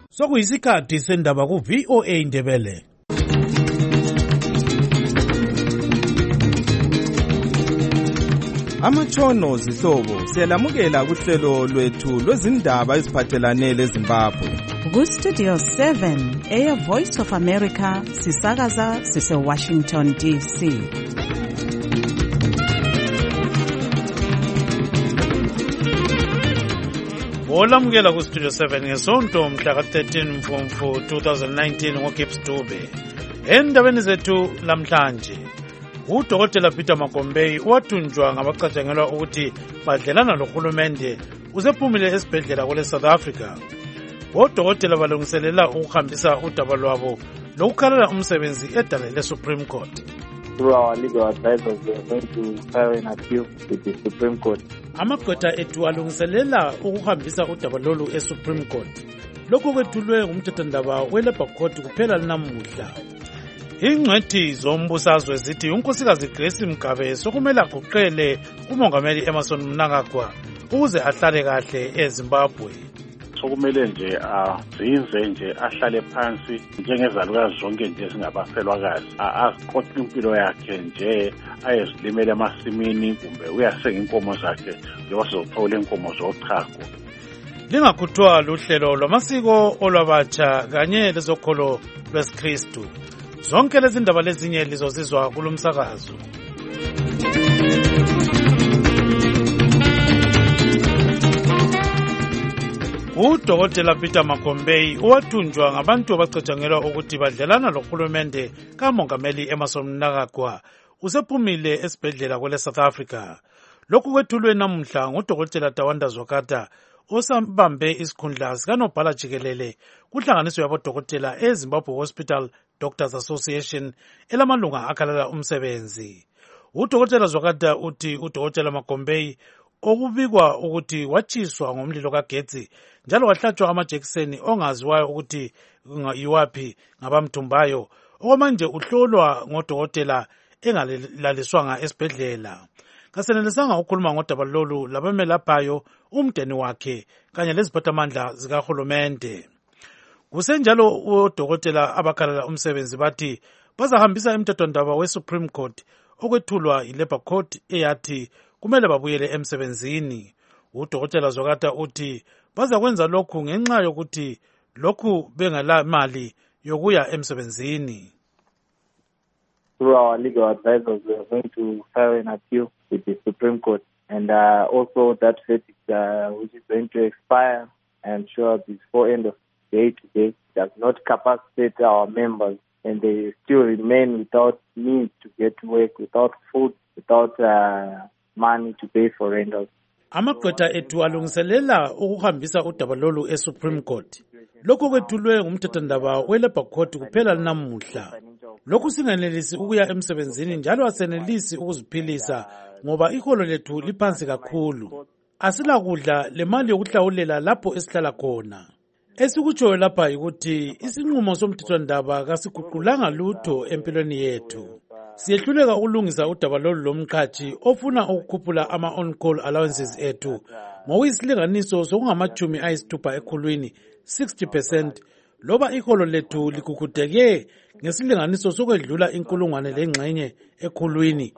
Sokuyisikhathi sendaba ku VOA Ndebele. Amatshono zihlobo siyalamukela kuhlelo lwethu lwezindaba eziphathelane leZimbabwe. Ku-Studio 7 Air Voice of America sisakaza sise-Washington DC. Olamukela ku-Studio 7 ngesonto mhla ka-13 Mfumfu 2019 ngoGibbs Dube. Endabeni zethu lamhlanje, uDokotela Peter Magombei wathunjwa ngabacatshangelwa ukuthi badlelana lohulumende usephumile esibhedlela kwele South Africa. Odokotela balungiselela ukuhambisa udaba lwabo lokukhalela umsebenzi edale le-Supreme Court. Through our legal advisors, we are going to file an appeal with the Supreme Court. Amagqwetha ethu alungiselela ukuhambisa udaba lolu e-Supreme Court. Lokhu kwethulwe ngumthethwandaba we-Labour Court kuphela namuhla. Ingcwethi zombusazwe zithi unkosikazi Grace Mgabe sokumele aguqele umongameli Emmerson Mnangagwa ukuze ahlale kahle eZimbabwe. Sokumele nje azinze nje ahlale phansi njengezalukazi zonke nje singabafelwakazi, aziqoqe impilo yakhe nje ayezilimela emasimini kumbe uyasenga inkomo zakhe njengoba sizothola inkomo zochago. Lingakhuthwa luhlelo lwamasiko olwabatsha kanye lezokholo lwesiKristu. Zonke lezi ndaba lezinye lizozizwa kulomsakazo. UDokotela Peter Magombei wathunjwa ngabantu abacatshangelwa ukuthi badlelana lohulumende kamongameli Emmerson Mnangagwa usephumile esibhedlela kwele South Africa. Lokhu kwethulwe namuhla nguDokotela Tawanda Zwakata osabambe isikhundla sikanobhala jikelele kuhlanganiso yabodokotela eZimbabwe Hospital Doctors Association elamalunga akhalela umsebenzi. UDokotela Zwakata uthi uDokotela Magombei okubikwa ukuthi watshiswa ngomlilo kagetsi njalo wahlatshwa amajekiseni ongaziwayo ukuthi yiwaphi ngabamthumbayo, okwamanje uhlolwa ngodokotela engalaliswanga esibhedlela. Kasenelisanga ukukhuluma ngodaba lolu labamelaphayo, umndeni wakhe kanye leziphathamandla zikahulumende. Kusenjalo odokotela abakhalela umsebenzi bathi bazahambisa emthethwandaba we-Supreme Court okwethulwa yi-Labour Court eyathi kumele babuyele emsebenzini. UDokotela Zwakata uthi bazakwenza lokhu ngenxa yokuthi lokhu bengela mali yokuya emsebenzini. Through our legal advisors, we are going to file an appeal with the Supreme Court, and also that verdict, which is going to expire, I'm sure before end of the day today, does not capacitate our members, and they still remain without means to get to work, without food, without money to pay for rentals. Amagqwetha ethu alungiselela ukuhambisa udaba lolu e-Supreme Court. Lokhu kwethulwe ngumthethwandaba we-Labour Court kuphela namuhla. Lokhu singenelisi ukuya emsebenzini njalo asenelisi ukuziphilisa ngoba iholo lethu liphansi kakhulu. Asilakudla lemali yokuhlawulela lapho esihlala khona. Esikutshoyo lapha ukuthi isinqumo somthethwandaba kasiguqulanga lutho empilweni yethu. Siyehluleka ukulungisa udaba lolu lomqhathi ofuna ukukhuphula ama-on-call allowances ethu ngokuyisilinganiso sokungama-60 ekhulwini 60%, loba iholo lethu likukudeke ngesilinganiso sokwedlula inkulungwane lengxenye ekhulwini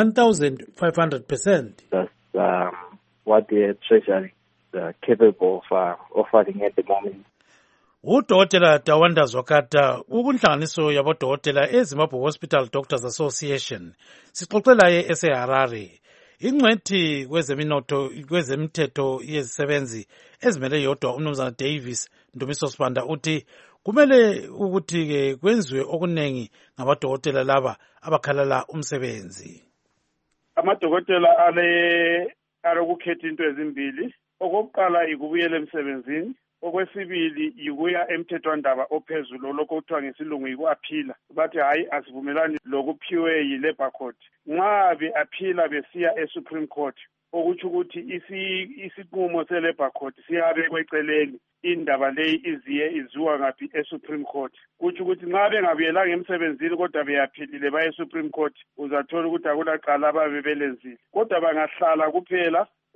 1,500%. That's what the Treasury is capable of offering at the moment. UDokotela Tawanda Zwakata ukunhlanganiso yabodokotela eZimbabwe Hospital Doctors Association sixoxelaye eseHarare. Ingcwethi kwezemthetho yezisebenzi ezimele yodwa uMnumzana Davis Ndumiso Sibanda uthi kumele ukuthi kwenziwe okunengi ngabodokotela laba abakhalala umsebenzi. Amadokotela alokukhetha into ezimbili. Okokuqala ikubuyela emsebenzini. Okwesibili yikuya emthethwandaba ophezulu lokho kuthiwa ngesilungu yiku-aphila. Bathi hayi asivumelani lokuphiwe yi-Labour Court. Nxa be-aphila besiya e-Supreme Court, okutsho ukuthi isinqumo se-Labour Court siyabekwa eceleni, indaba leyi iziwa ngaphi e-Supreme Court. Kutsho ukuthi nxa bengabuyelanga emsebenzini kodwa beyaphilile baye e-Supreme Court, uzathola ukuthi akulacala ababe belenzile. Kodwa bangahlala kuphela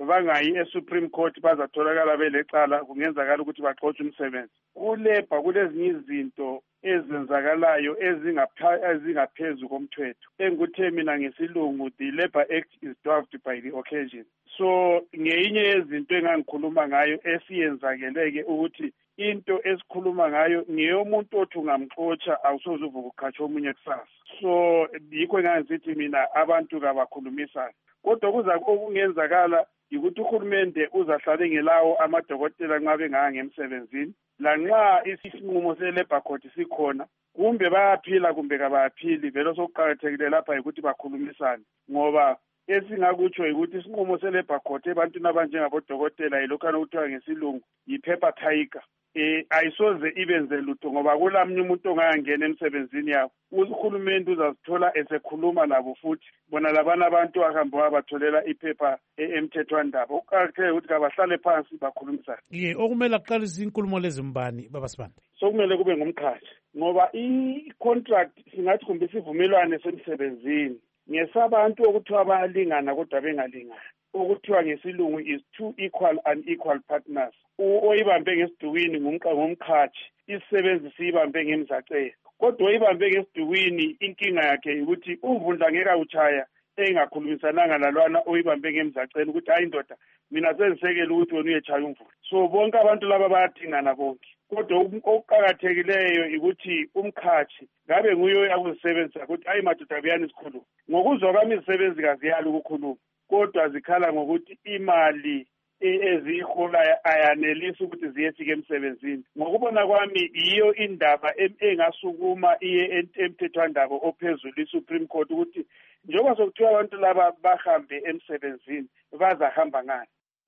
bangayi eSupreme Court bazatholakala belecala kungenzakala ukuthi baxotshe umsebenzi. Kulebha kulezinye izinto ezenzakalayo ezingaphezu komthetho engikuthe mina ngesilungu the Labour Act is dwarfed by the occasion. So ngeyinye yezinto engangikhuluma ngayo esiyenzakeleke ukuthi into esikhuluma ngayo ngeyomuntu othi ungamxotsha awusoze uvuka uqhatsha omunye kusasa. So yikho engangithi mina abantu kabakhulumisana. Kodwa kuza okungenzakala ukuthi uhulumende uzahlale ngelawo amadokotela nxa benganga emsebenzini lanxa isinqumo seLabour Court sikhona kumbe bayaphila kumbe kabaphili vele sokuqhakathekile lapha ukuthi bakhulumisane ngoba esingakutsho ukuthi isinqumo seLabour Court ebantwini abanjengabodokotela yilokhana okuthiwa ngesilungu yi-paper tiger. Ayisoze ibenze lutho ngoba kulamnye umuntu ongangena emsebenzini yabo uhulumende uzazithola esekhuluma nabo futhi bona labana abantu ahamba batholela iphepha emthethwandaba. Ukuqakathekile ukuthi kabahlale phansi bakhulumisane. Okumele aqalise inkulumo lezimbani babasibande sokumele kube ngumkhathi ngoba i-contract singathi kumbe isivumelwano semsebenzini ngesabantu okuthiwa bayalingana kodwa bengalingani okuthiwa ngesilungu is two equal unequal partners. Oyibambe ngesidukwini ngumkhathi isisebenzi siyibambe ngemzacelo kodwa oyibambe ngesidukwini inkinga yakhe ukuthi umvundla ngeke awutshaya engakhulumisananga lalwana oyibambe ngemzacelo ukuthi hayi ndoda mina sengisekela ukuthi wena uyetshaya umvundla. So bonke abantu laba bayadingana bonke kodwa okuqakathekileyo ukuthi umkhathi ngabe nguye oyakuzisebenzisa ukuthi hayi madoda buyani isikhuluma. Ngokuzwa kwami izisebenzi kaziyali ukukhuluma kodwa zikhala ngokuthi imali ezihola ayanelisi ukuthi ziyefika emsebenzini. Ngokubona kwami iyo indaba engasukuma iye emthethwandaba ophezulu iSupreme Court ukuthi njengoba sokuthiwa abantu laba bahambe emsebenzini bazahamba ngani.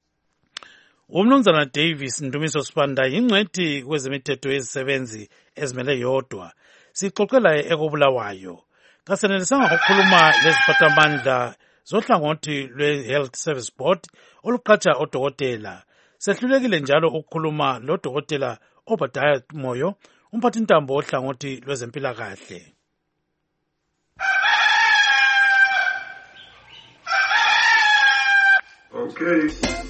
Umnumzana Davis Ndumiso Sibanda yingcwethi kwezemithetho yezisebenzi ezimele yodwa. Sixoxela ekobulawayo. Kasenelisanga ukukhuluma leziphathamandla zohlangothi lwe-Health Service Board oluqhatsha odokotela. Sehlulekile njalo ukukhuluma lodokotela Obadiah Moyo, umphathintambo ohlangothi lwezempilakahle. Okay.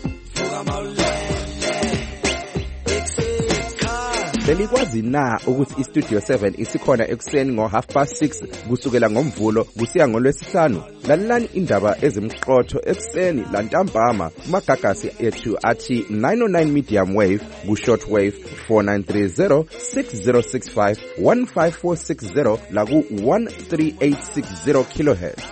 Belikwazi na ukuthi iStudio 7 isikhona ekuseni ngo6:30 kusukela ngomvulo kusiya ngolwesihlanu? Lalelani indaba ezimqotho ekuseni lantambama kumagagasi ethu athi 909 medium wave ku-short wave 4930 6065 15460 laku 13860 kilohertz.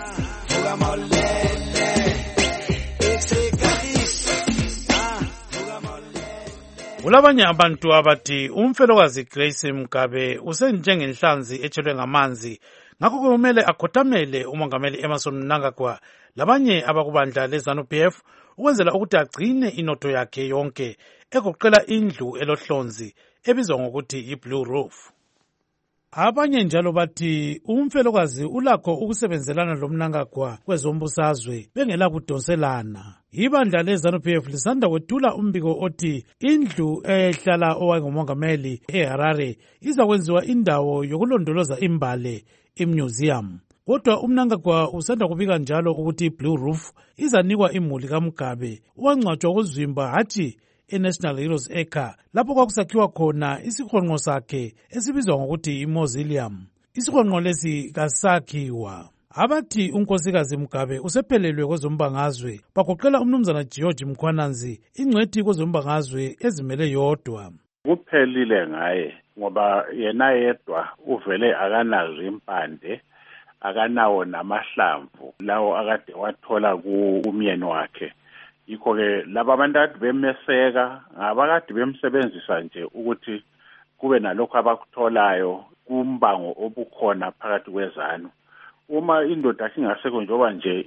Kulabanye abantu abathi umfelokazi Grace Mugabe usenjengenhlanzi etshelwe ngamanzi ngakho kumele akhothamele umongameli Emmerson Mnangagwa labanye abakubandla leZANU-PF ukwenzela ukuthi agcine inotho yakhe yonke egoqela indlu elohlonzi ebizwa ngokuthi i-Blue Roof. Abanye njalo bathi umfelokazi ulakho ukusebenzelana loMnangagwa kwezombusazwe bengela kudonselana. Ibandla leZANU-PF lisanda kwethula umbiko othi indlu ehlala owayengumongameli eHarare izakwenziwa indawo yokulondoloza imbali imuseum. Kodwa uMnangagwa usanda kubika njalo ukuthi iBlue Roof izanikwa imuli kaMugabe owangcwatshwa kuzwimba hathi eNational Heroes Acre lapho kwakusakhiwa khona isihonqo sakhe esibizwa ngokuthi imausoleum. Isihonqo lesi kasakhiwa. Abathi unkosikazi Mugabe usephelelwe kwezombangazwe bagoqela umnumzana George Mkhwananzi ingcwethi kwezombangazwe ezimele yodwa. Kuphelile ngaye ngoba yena yedwa uvele akanazo impande akanawo namahlamvu lawo akade wathola kumyeni wakhe. Yikho-ke laba abantu akade bemeseka ngabakade bemsebenzisa nje ukuthi kube nalokho abakutholayo kumbango obukhona phakathi kwezanu. Uma indoda singasekho njengoba nje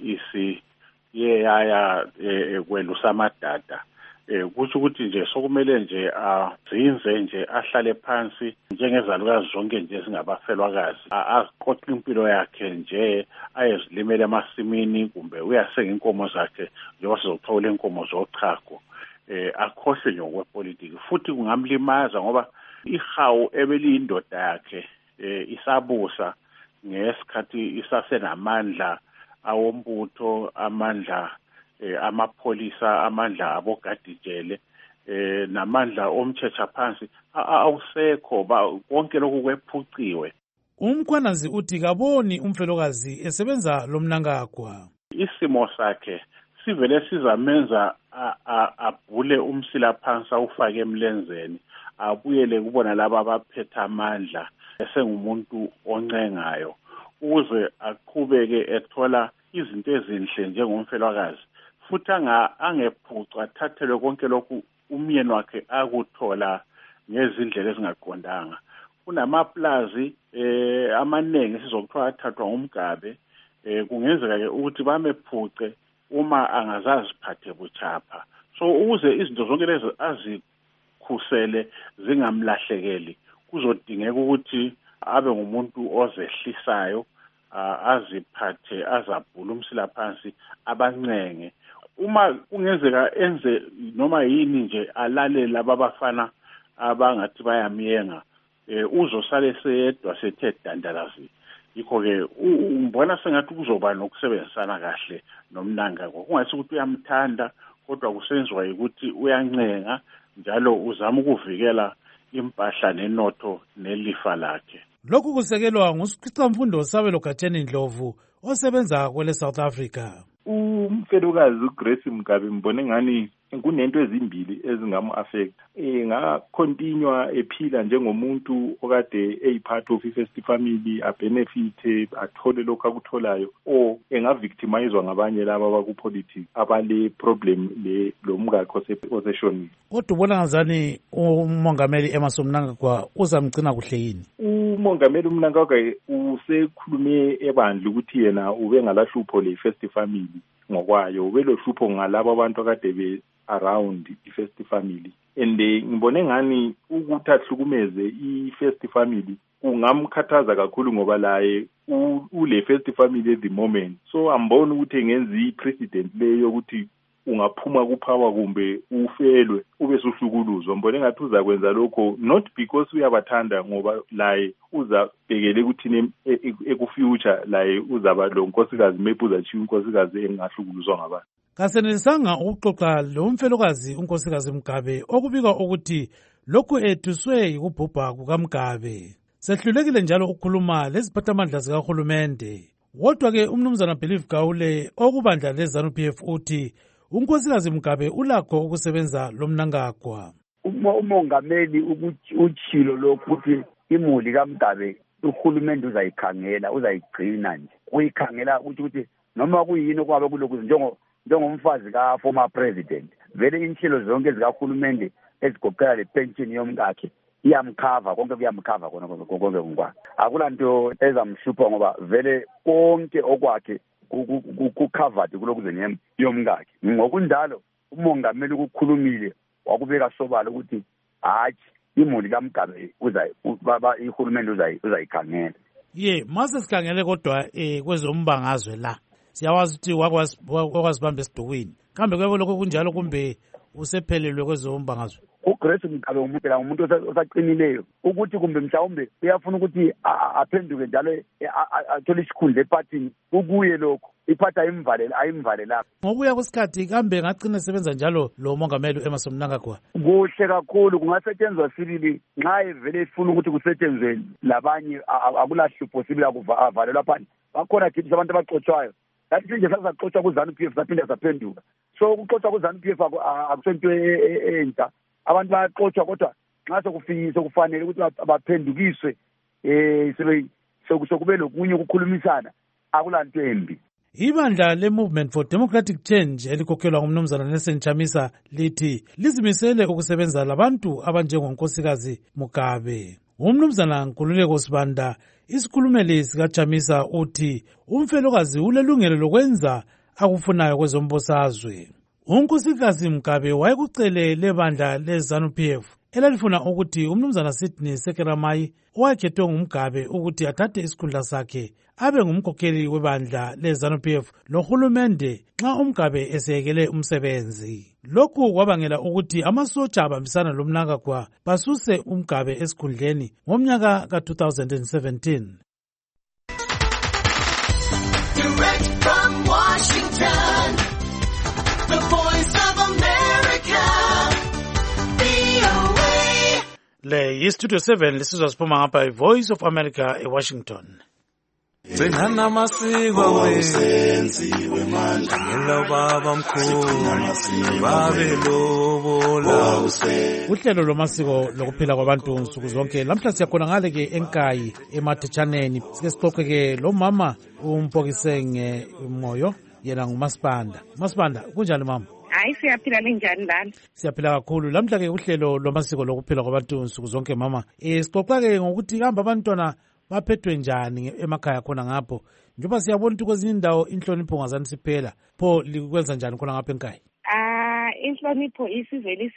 yaya kwelusa amadada kusho ukuthi nje sokumele nje azinze nje ahlale phansi njengezalukazi zonke nje singabafelwakazi aziqoqe impilo yakhe nje ayezilimele emasimini kumbe uyasenga inkomo zakhe njengoba sizothola inkomo zochago akhohlwe nje ngokwepolitiki futhi kungamlimaza ngoba ihawu ebeliyindoda yakhe isabusa ngesikhathi isasenamandla awombutho amandla amapholisa, amandla abogadijele namandla omthetho phansi awusekho, konke lokhu kwephuciwe. UMkhwanazi uthi kaboni umfelokazi esebenza lomnangagwa. Isimo sakhe sivele sizamenza abhule umsila phansi awufake emlenzeni, abuyele kubona laba abaphethe amandla esengumuntu oncengayo ukuze aqhubeke ethola izinto ezinhle njengomfelokazi, futhi angephucwa athathelwe konke lokhu umyeni wakhe akuthola ngezindlela ezingaqondanga. Kunamaplazi amaningi sizokuthiwa athathwa ngumgabe, kungenzeka ke ukuthi bamephuce uma angazaziphathe buchapha. So ukuze izinto zonke lezi azikhusele zingamlahlekeli, kuzodingeka ukuthi abe ngumuntu ozehlisayo, aziphathe, azabhula umsila phansi, abancenge. Uma kungenzeka enze noma yini nje alalele laba abafana abangathi bayamiyenga, uzosale seyedwa sethe dandalazi. Yikho-ke ngibona sengathi kuzoba nokusebenzisana kahle nomnangagwa. Kungathi ukuthi uyamthanda, kodwa kusenziwa ukuthi uyancenga njalo uzama ukuvikela impahla nenotho nelifa lakhe. Lokhu kusekelwa nguSikhicamfundo Sabelo Gatsheni Ndlovu osebenza kwele South Africa. Umfelokazi uGrace Mgabe mbone ngani kunento ezimbili ezingamu-affect. Ngakontinua ephila njengomuntu okade eyipart of i-first family, abenefite, athole lokhu akutholayo, or engavictimizwa ngabanye laba abakupolitics abale problem lo mngakho oseshonile. Kodwa ubona ngazani umongameli Emmerson Mnangagwa uzamgcina kuhle yini? Umongameli Mnangagwa usekhulume ebandla ukuthi yena ube ngalahlupho le-first family ngokwayo, ube lohlupho ngalabo abantu akade be around i-first family, and ngibone ngani ukuthi ahlukumeze i-first family kungamkhathaza kakhulu ngoba laye ule first family at the moment. So ambona ukuthi engenza i-precedent leyo ukuthi ungaphuma kuphawa kumbe ufelwe ube suhlukuluzwa. Mbone ngathi uzakwenza lokho not because uyabathanda, ngoba laye uzabhekele ukuthi ekufuture laye uzaba lo nkosikazi, maybe uzachiya unkosikazi engahlukuluzwa ngabantu. Kasenelisanga ukuxoxa lo mfelokazi unkosikazi Mgabe okubikwa ukuthi lokhu ethuswe yikubhubha kukaMgabe. Sehlulekile njalo ukukhuluma leziphathamandla zikahulumende. Kodwa-ke umnumzana Believe Gawule okubandla leZANU-PF uthi unkosikazi Mgabe ulakho ukusebenza lo mnangagwa. Umongameli uchilo lokuthi imuli kaMgabe uhulumende uzayikhangela, uzayigcina nje. Uyikhangela ukuthi noma kuyini okwabe kulokhu njengomfazi ka former president, vele inhlelo zonke zikahulumende ezigoqela le pension yomkakhe iyamkhava, konke kuyamkhava khona konke ngokwa. Akulanto ezamhlupha ngoba vele konke okwakhe kucovered kulokuzeni yomkakhe. Ngokunjalo umongameli ukukhulumile wakubeka sobala ukuthi hayi imuli kaMgabe ihulumende uzayikhangela. Mase sikhangele kodwa kwezombangazwe la. Siyawazi ukuthi wakwazibamba esidukwini. Kambe kwebo lokho kunjalo kumbe usephelelwe kwezombangazwe? uGrace Mgabe umuntu osaqinileyo ukuthi kumbe mhlawumbe uyafuna ukuthi aphenduke njalo athole isikhundla epartini, kukuye lokho iphatha ayimvale lapho. Ngokuya kwesikhathi kambe ngagcina sebenza njalo lo mongameli Emmerson Mnangagwa. Kuhle kakhulu, kungasetshenzwa sibili nxa evele ifuna ukuthi kusetshenzwe labanye, akulahlupho sibili akuvalelwa phansi. Bakhona kithi abantu abaxotshwayo. Lathi nje sazaxotshwa kuZANU-PF saphinda saphenduka. So ukuxotshwa kuZANU-PF akusento entsha. Abantu bayaxotshwa kodwa nxa sokufisa kufanele ukuthi baphendukiswe sokube lokunye ukukhulumisana, akulanto embi. Ibandla le-Movement for Democratic Change elikhokhelwa ngumnumzana Nelson Chamisa lithi lizimisele ukusebenza labantu abanjengonkosikazi Mgabe. Umnumzana Nkululeko Sibanda, isikhulumeli sikaChamisa, uthi umfelokazi ulelungelo lokwenza akufunayo kwezombusazwe. Unkosikazi Mgabe wayekucele lebandla leZANU-PF elalifuna ukuthi umnumzana Sydney Sekeramai owakhethwe nguMgabe ukuthi athathe isikhundla sakhe abe ngumkhokheli webandla leZANU-PF lohulumende nxa uMgabe eseyekele umsebenzi. Lokhu kwabangela ukuthi amasotsha abambisana loMnangagwa basuse uMgabe esikhundleni ngomnyaka ka-2017. Direct from Washington, The Voice of America, VOA. Le yi-Studio 7 lisizwa siphuma ngapha i-Voice of America eWashington. Senhana masikwa wenziwe manje ngelo baba mkhulu babe lobola Uhlelo lomasiko lokuphila kwabantu nsuku zonke lamhla siyakhona ngale ke enkayi emathetshaneni sike sixoxe ke lo mama umpokisenge umoyo yena nguMasibanda. Masibanda kunjani mama? Hayi siyaphila njani lana? Siyaphila kakhulu. Lamhla ke uhlelo lomasiko lokuphila kwabantu nsuku zonke mama sixoxa ke ngokuthi hamba abantwana baphethwe njani emakhaya khona ngapho njengoba siyabona ukuthi kwezinye indawo inhlonipho ngazani siphela pho likwenza njani khona ngapha enkayi? Inhlonipho isivele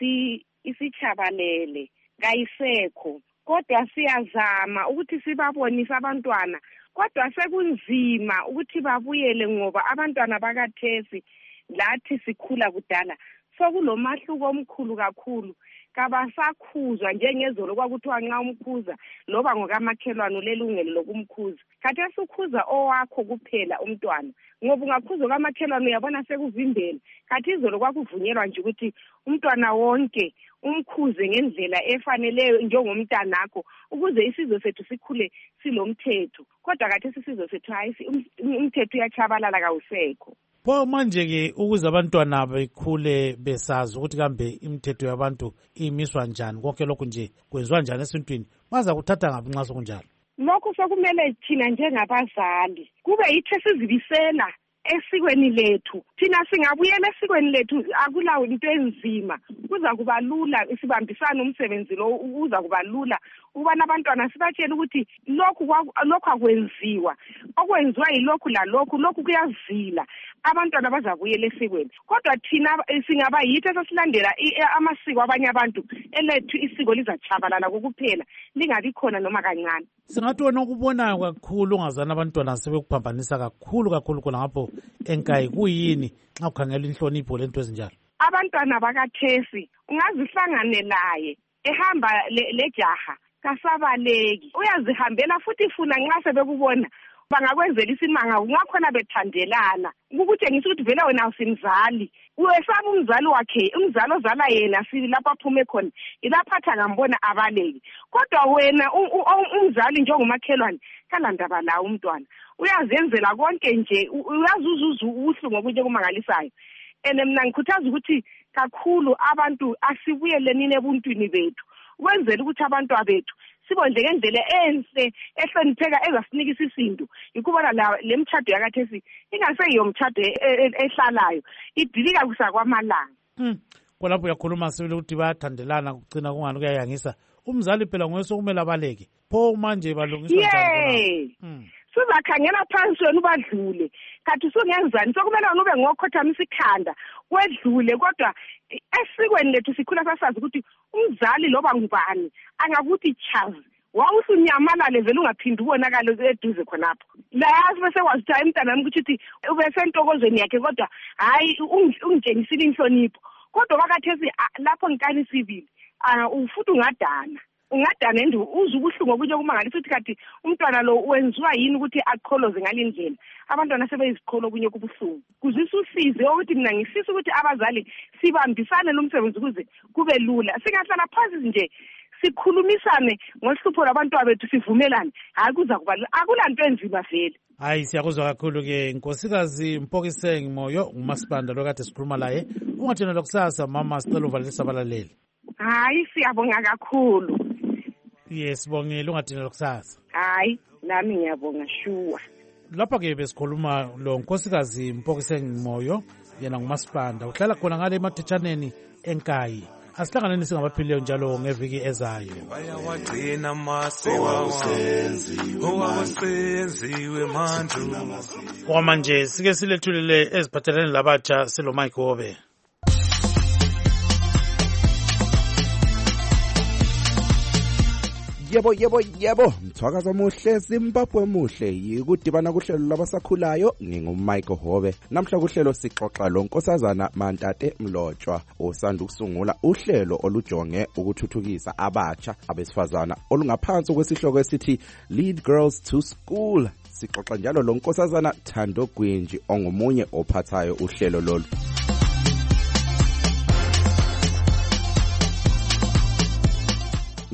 isichabalele kayisekho kodwa siyazama ukuthi sibabonise abantwana kodwa sekunzima ukuthi babuyele ngoba abantwana bakathesi lathi sikhula kudala sokulomahluko omkhulu kakhulu kabasakhuzwa njengezolo kwakuthiwa nxa umkhuza loba ngokamakhelwane lelungelo lokumkhuza khathi esukhuza owakho kuphela umntwana ngoba ungakhuza kamakhelwane uyabona sekuvimbela khathi izolo kwakuvunyelwa nje ukuthi umntwana wonke umkhuze ngendlela efaneleyo njengomntanakho ukuze isizwe sethu sikhule silomthetho kodwa khathi isizwe sethu hayi umthetho uyachabalala kawusekho. Pho manje ke ukuze abantwana bekhule besazi ukuthi kambe imithetho yabantu imiswa njani konke lokhu nje kwenziwa njani esintwini maza kuthatha ngaphi nxa sokunjalo? Lokhu sokumele thina njengabazali kube yithi sizibisela esikweni lethu thina singabuyela esikweni lethu akulawo into enzima kuza kuba lula isibambisana umsebenzi lo uza kuba lula ubana abantwana sibatshela ukuthi lokhu akwenziwa okwenziwa yilokhu lokhu kuyazila abantwana bazabuyela esikweni kodwa thina singaba yithi sesilandela amasiko abanye abantu elethu isiko lizachabalala kokuphela lingabi khona noma kancane. Singathi wena ukubonayo kakhulu ungazana abantwana sebekuphambanisa kakhulu khona ngapho enkayi kuyini nxa ukhangela inhlonipho lento ezinjalo? Abantwana bakathesi ungazihlangane laye ehamba lejaha kasabaleki uyazihambela futhi funa nxa sebekubona bangakwenzela isimanga ungakhona bethandelana ukutshengisa ukuthi vele wena usimzali uyesaba umzali wakhe umzali ozala yena silapha aphume khona ilaphatha ngambona abaleki kodwa wena umzali njengomakhelwane kalandaba lawo umntwana uyazenzela konke nje uyazuzuza ubuhlungu okunye kumangalisayo mina ngikhuthaza ukuthi kakhulu abantu asibuyeleni ebuntwini bethu ukwenzela ukuthi abantu abethu sibonje ngendlela enhle ehlonipheka ezasinika isisindo ikubona le mtshado yakathesi ingaseyiyo mtshado ehlalayo idilika kusakwamalanga. Kolapho uyakhuluma sibile ukuthi bayathandelana kugcina kungani kuyayangisa umzali phela ngoyese kumele abaleke pho manje balungisa njani sizakhangela phansi wena ubadlule kathi sungenzani sokumele wena ube ngokhothamisa ikhanda wedlule kodwa esikweni lethu sikhula sasazi ukuthi umzali loba ngubani angakuthi chazi wawusunyamalale vele ungaphindi ubonakala eduze khonapho layazi bese wazithi hayi mntanami ukuthi ubesentokozweni yakhe kodwa hayi ungitshengisile inhlonipho kodwa bakathesi lapho ngikanisibili ufuthi ungadana nje uzwe ubuhlungu obunye kumangalisa ukuthi kanti umntwana lo wenziwa yini ukuthi aqholoze ngalindlela abantwana sebeyiziqholo obunye kubuhlungu kuzisa usize ukuthi mina ngisisa ukuthi abazali sibambisane nomsebenzi ukuze kube lula singahlala phansi nje sikhulumisane ngohlupho labantwana bethu sivumelane hayi kuza kuba akulanto enzima vele. Hayi siyakuzwa kakhulu ke Nkosikazi Mpokisenge Moyo nguMasibanda lokade sikhuluma laye ungathena lokusasa mama sicela uvalelisa abalaleli. Hayi siyabonga kakhulu. Yes sibongile ungathena lokusasa. Hayi nami ngiyabonga sure. Lapha ke besikhuluma lo Nkosikazi Mpokisenge Moyo yena nguMasibanda uhlala khona ngale emathetshaneni enkayi. Asihlanganeni singabaphilileyo njalo ngeviki ezayo. Bayawagcina masiko owasenziwe manje. Manje sike silethulile eziphathelene labatsha silo Mike Hobe. Yebo mthwakazo muhle Zimbabwe muhle yikudibana kuhlelo labasakhulayo nginguMike Hobe namhla kuhlelo sixoxa lo Nkosazana Mantate Mlotshwa osanda ukusungula uhlelo olujonge ukuthuthukisa abatsha abesifazana olungaphansi kwesihloko esithi Lead Girls to School. Sixoxa njalo lo Nkosazana Thando Gwinji ongomunye ophathayo uhlelo lolu.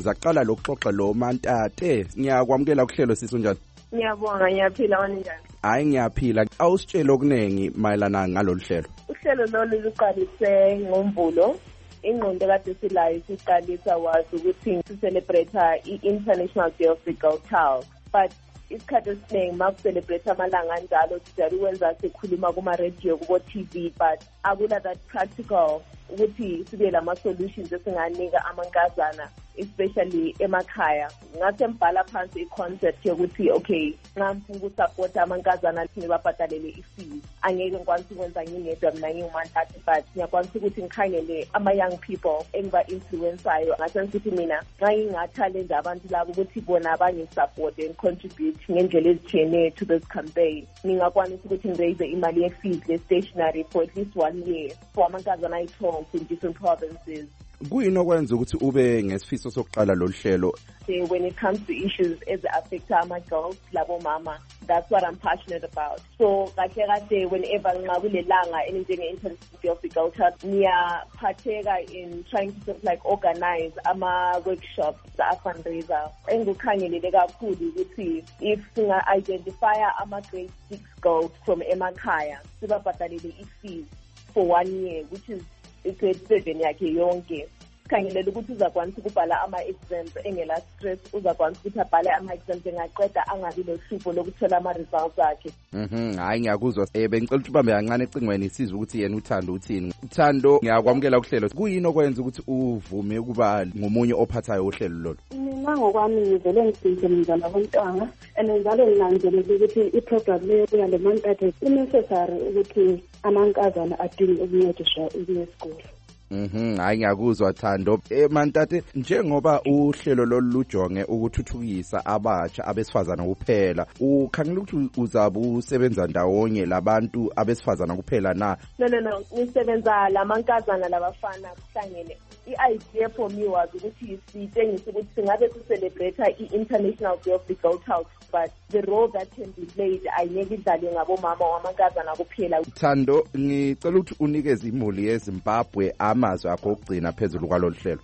uzaqala lokuxoxa lo Mantate. Ngiyakwamukela kuhlelo sisi unjani? Ngiyabonga, ngiyaphila wena njani? Hayi ngiyaphila. Awusitshele okuningi mayelana ngalolu hlelo. Uhlelo lolu luqalise ngoMvulo. Ingqondo kade silayo siqalisa wazi ukuthi sicelebrate i-International Day of the Girl Child. But isikhathi esiningi makucelebrate amalanga anjalo sijali ukwenza sikhuluma kuma-radio kubo-TV, but akula that practical ukuthi sibe lama-solutions esinganika amankazana especially emakhaya. Ngase mbhala phansi i-concept yokuthi okay, nxa ngifuna ukusapota amankazana ngibabhadalele i-fees. Angeke ngikwanise ukwenza ngingedwa mina nginguMantate, but ngiyakwanisa ukuthi ngikhangele ama-young people engiba-influensayo. Ngase ngithi mina nxa ngingathallenge abantu labo ukuthi bona bangisapote and contribute ngendlela ezithiyene to this campaign, ngingakwanisa ukuthi ngiraise imali ye-fees le-stationary for at least 1 year for amankazana ayi-12 in different provinces. Kuyini okwenza ukuthi ube ngesifiso sokuqala lolu hlelo? When it comes to issues as affect our girls, labo mama, that's what I'm passionate about. So kahle whenever nxa kulelanga International Day of the Girl Child, ngiyaphatheka in trying to sort of like organize ama-workshops, a-fundraiser. Engikukhangelele kakhulu ukuthi if singa-identify ama-grade 6 girls from emakhaya, sibabhadalele i-fees for 1 year, which is grade 7 yakhe yonke. Sikhangelela ukuthi uzakwanisa ukubhala ama-exams engela stress, uzakwanisa ukuthi abhale ama-exams engaqeda angabi lohlupho lokuthola ama-results akhe. Hayi ngiyakuzwa. Bengicela ukuthi ubambe kancane ecingweni sizwe ukuthi yena uThando uthini. uThando, ngiyakwamukela kuhlelo. Kuyini okwenza ukuthi uvume ukuba ngomunye ophathayo uhlelo lolu? Mina ngokwami ngivele ngidinge mzala wontanga, and njalo nginanzelele ukuthi i-program leyo yale Mantate i-necessary ukuthi amankazana adinge ukuncediswa ukuya esikole. Hayi ngiyakuzwa Thando. Mantate, njengoba uhlelo lolu lujonge ukuthuthukisa abatsha abesifazana kuphela, ukhangela ukuthi uzabe usebenza ndawonye labantu abesifazana kuphela na? No, ngisebenza lamankazana labafana kuhlangene. I-idea for me was ukuthi sitshengise ukuthi singabe sicelebrate i-International Day of the Girl Child, but the role that can be played ayingeke idlalwe ngabomama wamankazana kuphela. Thando, ngicela ukuthi unikeze imuli yeZimbabwe amazwi akho okugcina phezulu kwalolu hlelo.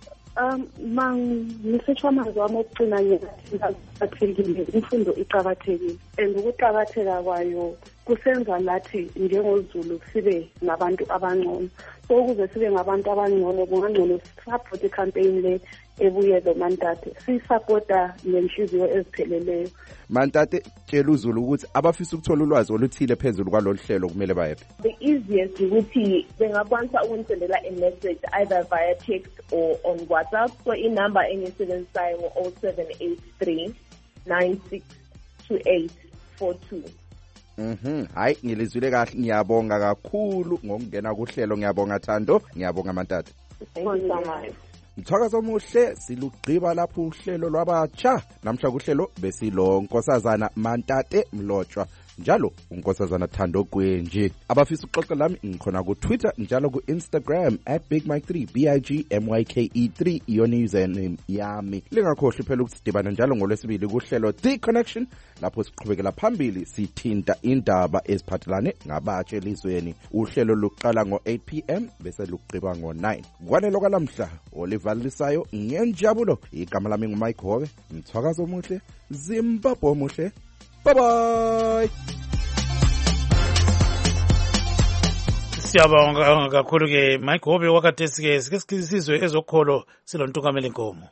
Ngisetsha amazwi wami okugcina ngiyathekile, imfundo iqakathekile, and ukuqakatheka kwayo kusenza lathi njengoZulu sibe nabantu abangcono. So ukuze sibe ngabantu abangcono kungangcono support i-campaign le ebuye lo Mantate, sisupporta nenhliziyo ezipheleleyo. Mantate, tshela uZulu ukuthi abafisa ukuthola ulwazi oluthile phezulu kwalolu hlelo kumele bayephi? The easiest ukuthi bengakwanisa ukusendela a message either via text or on WhatsApp. So inumber engiyisebenzisayo ngo-0783 962842. Hayi ngilizwile kahle, ngiyabonga kakhulu ngokungena kuhlelo. Ngiyabonga Thando, ngiyabonga Mantate. Thank you so much. Mthakazo omuhle, silugqiba lapho uhlelo lwabatsha. Namhla kuhlelo besilo Nkosazana Mantate Mlotshwa, njalo uNkosazana Thando Gwenji. Abafisa ukuxoxa lami ngikhona ku Twitter njalo ku Instagram @BigMike3 BIGMYKE3 iyona username yami. Lingakhohlwa phela ukuthi sidibana njalo ngolwesibili kuhlelo The Connection, lapho siqhubekela phambili sithinta indaba eziphathelane ngabatsha elizweni. Uhlelo luqala ngo-8 PM bese luqhiba ngo-9. Kwanelo kwalamhla olivalisayo ngenjabulo. Igama lami nguMike Hobe. Mthakazo omuhle, Zimbabwe omuhle. Bye bye. Siyabonga kakhulu ke Mike Hobe wakathesi ke sikisizwe ezokholo silontukamela inkomo.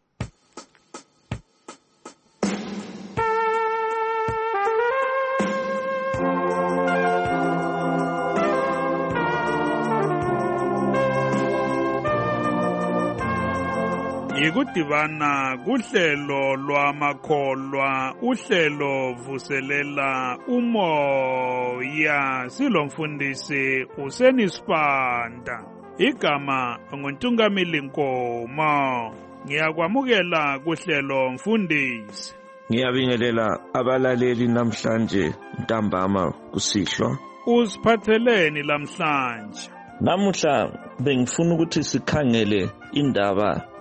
Ikudibana kuhlelo lwamakholwa, uhlelo vuselela umoya. Silomfundisi uSenisipanda, igama nguNtungameli Nkomo. Ngiyakwamukela kuhlelo mfundisi. Ngiyabingelela abalaleli namhlanje ntambama kusihlwa. Usiphatheleni lamhlanje? Namuhla bengifuna ukuthi sikhangele indaba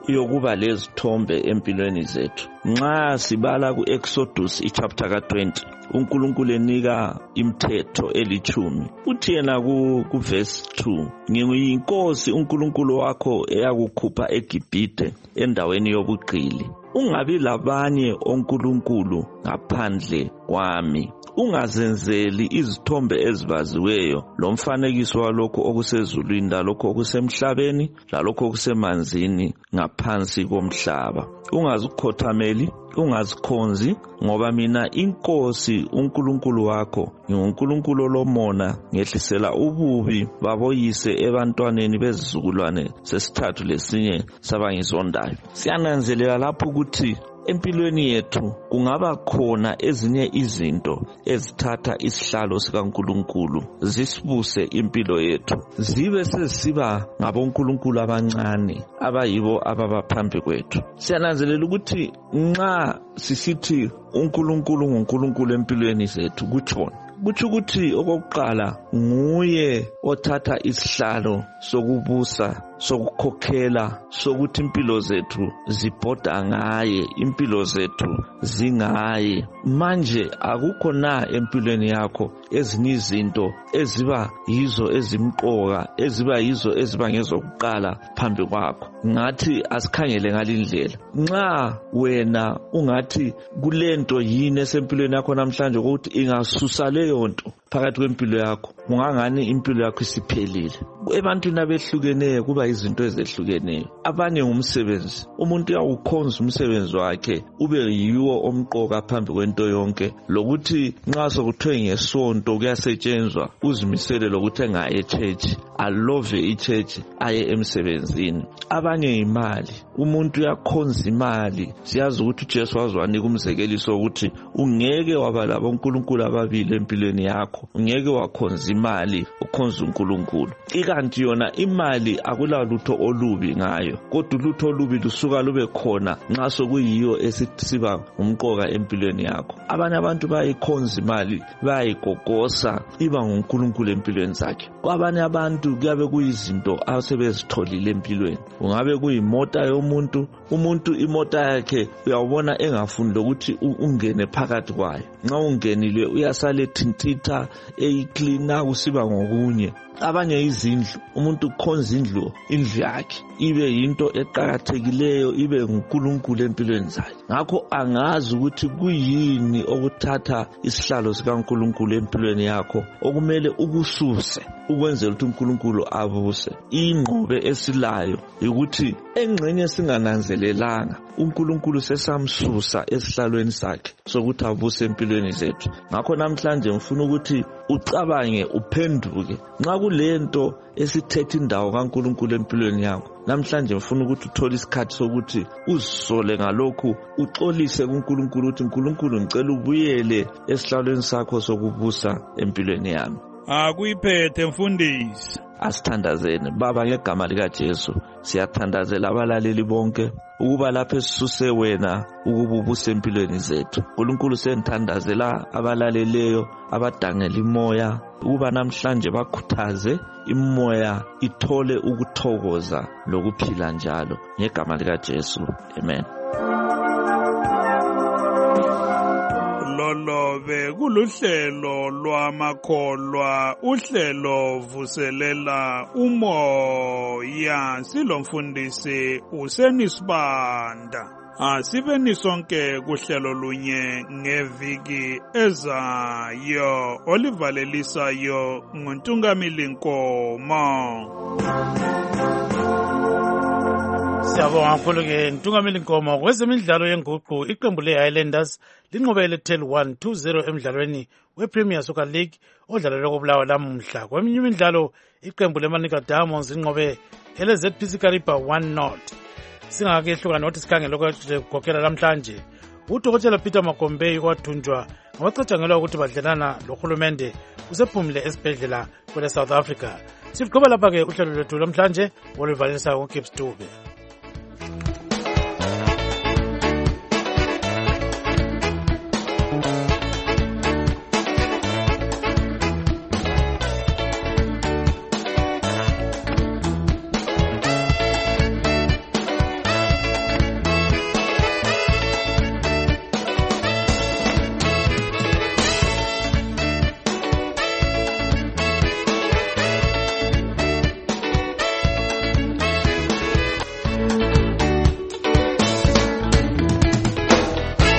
yokuba lezithombe empilweni zethu. Nxa sibala ku-Exodus chapter ka-20, uNkulunkulu enika imithetho 10. Uthi yena ku verse 2, ngiyinkosi uNkulunkulu wakho eyakukhupha eGibhite endaweni yobugqili. Ungabi labanye onkulunkulu ngaphandle kwami. Ungazenzeli izithombe ezibaziweyo lomfanekiso walokho okusezulwini lalokho okusemhlabeni lalokho okusemanzini ngaphansi komhlaba. Ungazikhothameli, ungazikhonzi, ngoba mina inkosi uNkulunkulu wakho nginguNkulunkulu olomona, ngehlisela ububi baboyise ebantwaneni bezizukulwane sesithathu lesinye sabangizondayo. Siyananzelela lapho ukuthi empilweni yethu kungaba khona ezinye izinto ezithatha isihlalo sikaNkulunkulu zisibuse impilo yethu, zibe sesiba ngabonkulunkulu abancane abayibo ababaphambi kwethu. Siyananzelela ukuthi nxa sisithi uNkulunkulu nguNkulunkulu empilweni zethu kutsho ukuthi okokuqala nguye othatha isihlalo sokubusa, sokukhokhela, sokuthi impilo zethu zibhoda ngaye, impilo zethu zingaye. Manje akukho na empilweni yakho ezinye izinto eziba yizo ezimqoka, eziba yizo eziba ngezokuqala phambi kwakho? Ngathi asikhangele ngalindlela. Nxa wena ungathi kulento yini esempilweni yakho namhlanje ukuthi ingasusa leyo nto phakathi kwempilo yakho, ungangani impilo yakho isiphelile. Ebantwini abehlukeneyo kuba izinto ezehlukeneyo. Abanye ngumsebenzi, umuntu uyawukhonza umsebenzi wakhe ube yiwo omqoka phambi kwento yonke, lokuthi nxa sokuthiwe ngesonto kuyasetshenzwa uzimisele lokuthi engaye echurch, alove ichurch, aye emsebenzini. Abanye imali, umuntu uyakhonza imali. Siyazi ukuthi uJesu waziwanika umzekeliso ukuthi ungeke waba labonkulunkulu ababili empilweni yakho, ungeke wakhonza imali ukhonza uNkulunkulu. Ikanti yona imali akula lutho olubi ngayo, kodwa ulutho olubi lusuka lube khona nxa sokuyiyo esisiba umqoka empilweni yakho. Abanye abantu bayikhonza imali, bayigogosa iba nguNkulunkulu empilweni zakhe. Kwabanye abantu kuyabe kuyizinto asebezitholile empilweni. Ungabe kuyimota yomuntu, umuntu imota yakhe uyawubona engafuni ukuthi ungene phakathi kwayo. Nxa ungenile uyasale thintitha eyiklina kusiba ngokunye. Abanye izindlu, umuntu ukhonza indlu yakhe ibe yinto eqhakathekileyo, ibe nguNkulunkulu empilweni zakhe. Ngakho angazi ukuthi kuyini okuthatha isihlalo sikaNkulunkulu empilweni yakho okumele ukususe ukwenzela ukuthi uNkulunkulu abuse. Ingqobe esilayo ukuthi engxenye singananzelelanga uNkulunkulu sesamsusa esihlalweni sakhe sokuthi abuse empilweni zethu. Ngakho namhlanje ngifuna ukuthi ucabange, uphenduke. Nxa kulento esithethe indawo kaNkulunkulu empilweni yakho, namhlanje ngifuna ukuthi uthole isikhathi sokuthi uzisole ngalokhu, uxolise kuNkulunkulu ukuthi uNkulunkulu ngicela ubuyele esihlalweni sakho sokubusa empilweni yami. Akuyiphethe mfundisi. Asithandazeni. Baba, ngegama likaJesu siyathandazela abalaleli bonke ukuba lapho esisuse wena ukuba ubuse empilweni zethu. uNkulunkulu senthandazela abalaleleyo abadangela imoya ukuba namhlanje bakhuthaze imoya ithole ukuthokoza lokuphila njalo, ngegama likaJesu, amen. Lolobe kuluhlelo lwamakholwa, uhlelo vuselela umoya. Silomfundisi uSenisibanda. Asibeni sonke kuhlelo lunye ngeviki ezayo olivalelisayo nguNtungamili Nkomo. Siyabonga kakhulu-ke Ntungamili Nkomo. Kwezemidlalo yenguqu, iqembu le-Highlanders linqobele 10-1-2-0 emdlalweni we-Premier Soccer League odlalelwe koBulawayo lamuhla. Kweminye imidlalo, iqembu le-Manica Diamonds linqobe ele-ZPC Kariba 1-0. Singakehlukana nokuthi sikhangele lokukhokhela namhlanje, uDokotela Peter Makombei wathunjwa ngabacatshangelwa ukuthi badlelana lohulumende usephumile esibhedlela kwele South Africa. Siqhubeka lapha-ke uhlelo lwethu namhlanje oluvalisa uGibbs Dube.